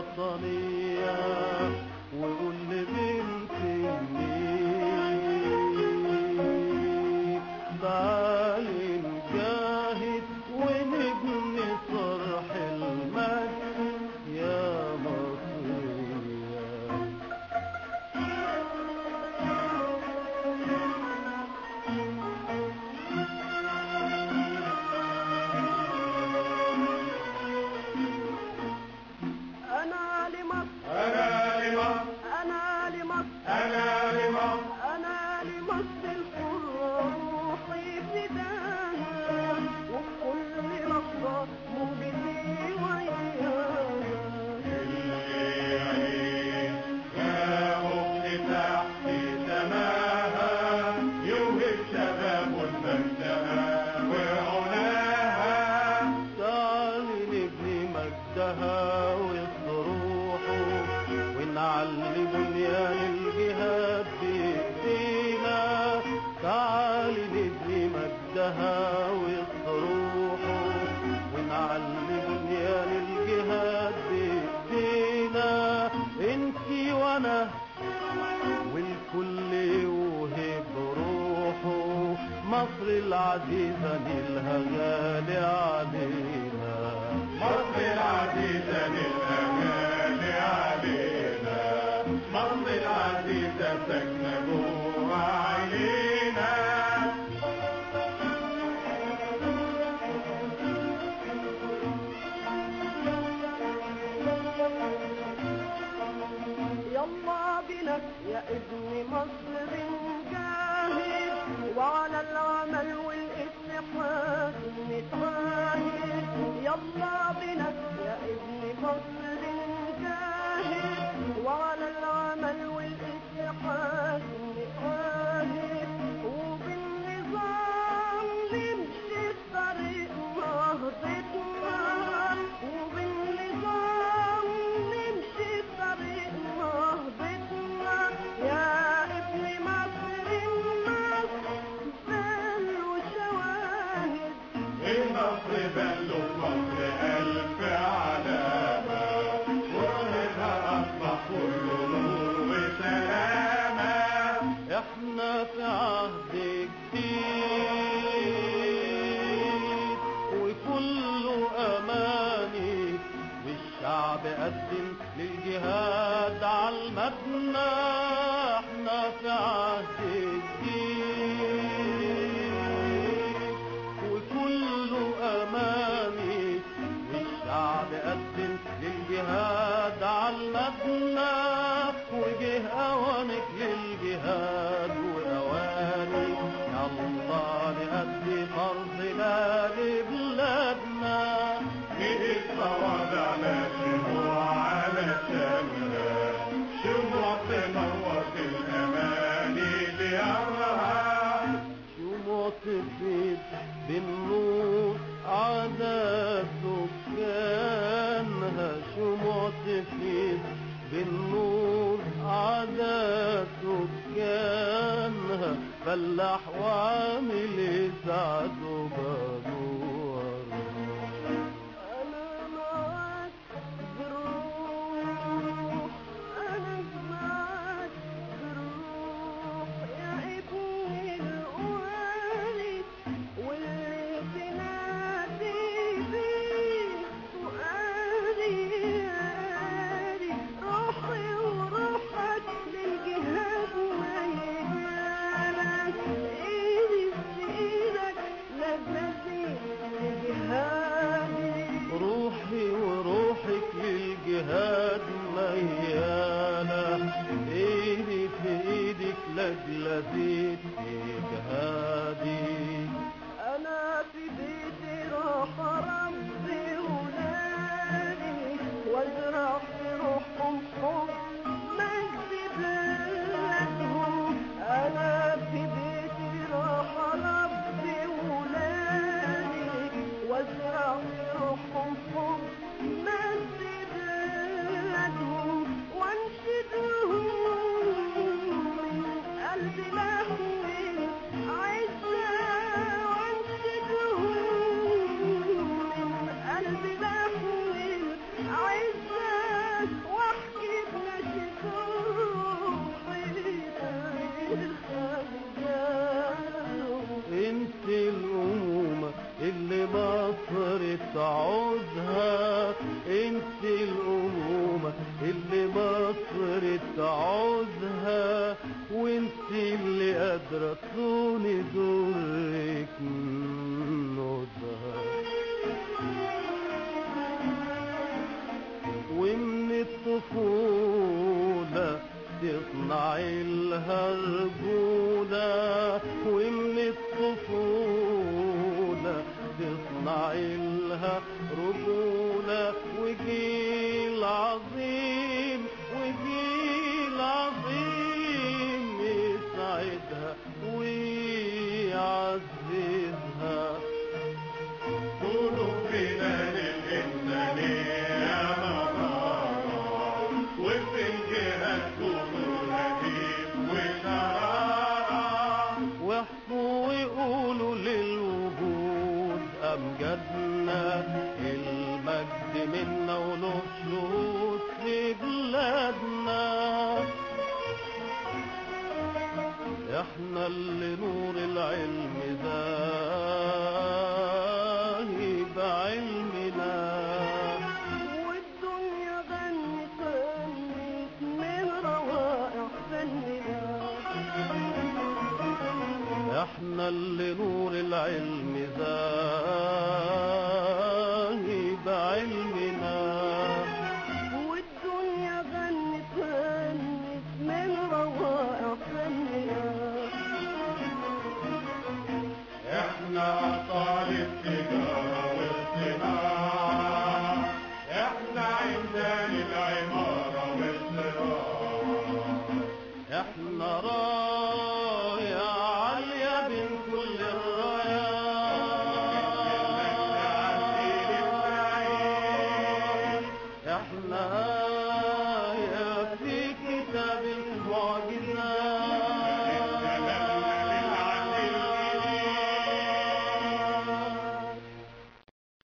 الوطنية وقول لبنت النيل تعالي نجاهد ونبني صرح المجد يا مصرية. أنا لمصر الحرة روحي فداها وبكل لحظة موجتي وياها. اللي يعيش جاهه تحت سماها يوهب شباب مجدها وعناها. تعالي نبني مجدها وسط روحه ونعلي بنيان الجهاد بإيدينا. تعالي نبني مجدها وسط روحه ونعلي بنيان الجهاد بإيدينا. انتي وانا والكل يوهب روحه مصر العزيزة نيلها غالي علينا. مصر العزيزة نيلها غالي علينا. مصر العزيزة ساكنة جوا عينينا. يلا بنا يا ابن مصر نجاهد وعلى العمل والاتحاد نتعاهد. يلا بنا يا ابن مصر نجاهد وعلى العمل والاتحاد نتعاهد وبالنظام نمشي طريق نهضتنا. وبالنظام نمشي طريق نهضتنا يا ابن مصر الناس بلوا شواهد. النصر بلوا مصر ألف علامة ونورها أصبح كله نور وسلامة. احنا في عهد جديد وكله اماني والشعب قدم للجهاد عالمبنى. احنا في عهد جديد وكله اماني والشعب قدم للجهاد عالمبنى. وجه اوانك للجهاد واواني يلا نأدي فرضنا لبلادنا. إيه الصوابع على شموع على شمها شموع تنور الأماني ليرها. شموع تفيد بالنور عدد سكانها. شموع تفيد بالنور عدد سكانها. فلاح وعامل يسعد وبنور. أنا معاك بروح أنا معاك بروح يا ابن الوالد واللي تنادي بيه فؤادي ياري. روحي وروحك للجهاد ميالك ايدي في ايدك لبسي لجهادي. روحي وروحك للجهاد ميالة ايدي في ايدك لجلديك في جهادي. انا في بيتي راح اربي ولادي وازرع في روحهم حب مجد بلادهم. انا في بيتي راح اربي ولادي وازرع في روحهم حب مجد بلادهم وانشدهم من قلبي لهم عزة. وانشدهم من تعوزها وانت اللي قادرة تصوني دورك نوزها. ومن الطفولة تصنعي لها رجولة، ومن الطفولة تصنعي لها رجولة، وجيل عظيم وجيل عظيم يسعدها ويعززها. قولوا بنا للإنسانية نظارة، وفي الجهاد كونوا لهيب وشرارة، واحكوا وقولوا للوجود أمجدنا، المجد منا وله شهود في بلادنا. احنا اللي نور العلم زاهي بعلمنا، والدنيا غنت غنت من روائع فننا. احنا اللي نور العلم زاهي